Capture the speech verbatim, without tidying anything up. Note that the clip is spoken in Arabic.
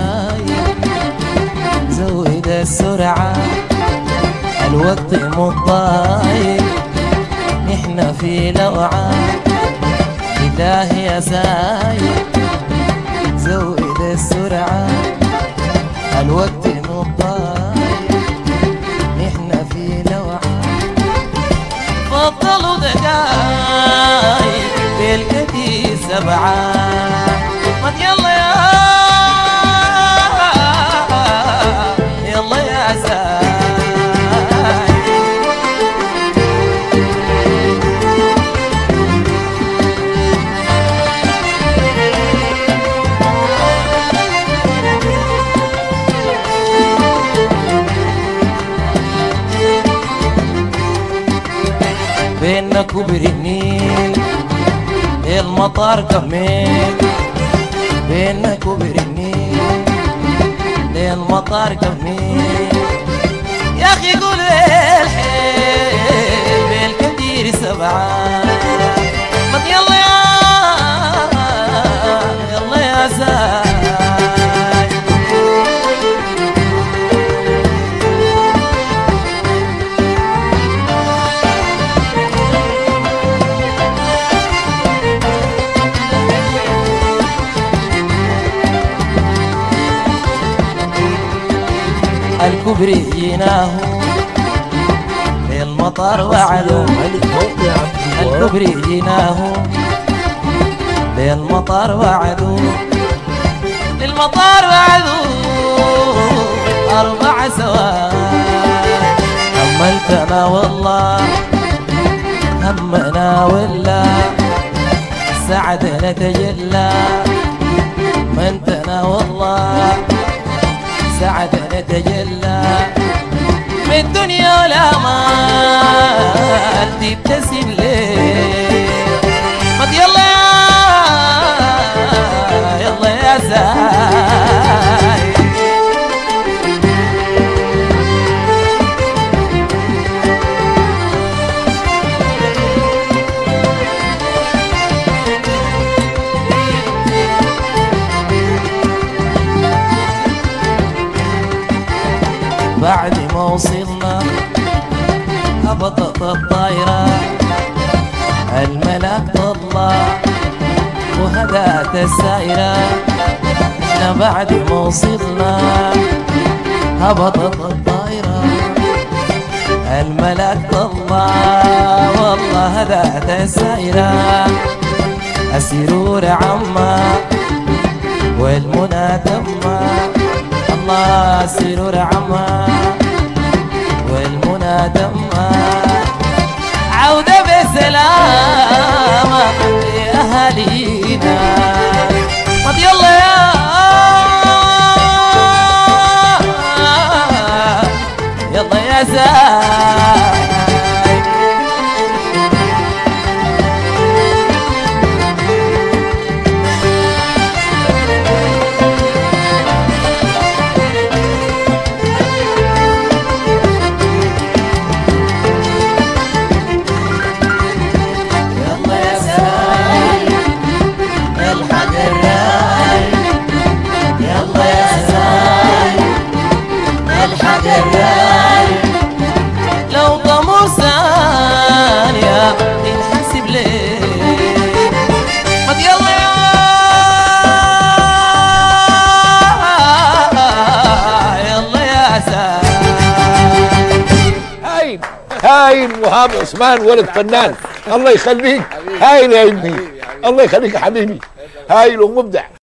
سايق زود السرعة الوقت مضايق احنا في لوعة بالله يا سايق زود السرعة الوقت مضايق احنا في لوعة فضلوا دقايق بالكتي سبعة ما يلا يا يلا يا سايق بيننا كبر النيل المطار كمين بيننا كبر النيل المطار كمين يا اخي قول الحيل بالكثير سبعة ما يلا يا يلا يا سايق الكبري جيناه للمطار وعدو الكبري جيناه للمطار وعدو للمطار وعدو أربع سواد هملتنا والله همنا ولا سعدنا تجلى منتنا والله سعدنا تجلى من الدنيا ولا مال تبتسم ليه ما يلا يا يلا يا سايق بعد ما وصلنا هبطت الطايرة الملاك طلع وهدأت السائرة احنا بعد ما وصلنا هبطت الطايرة الملاك طلع والله هدأت السائرة السرور عما والمنى تما الله السرور عما والمنى دما عودة بسلامة لأهالينا طب يلا يا يلا يا سايق لو ضموا ثانية تنحسب ليه ما يلا يا يلا يا سايق هايل هايل وهاب عثمان ولد فنان الله يخليك هايل يا ابني الله يخليك يا حبيبي هايل ومبدع.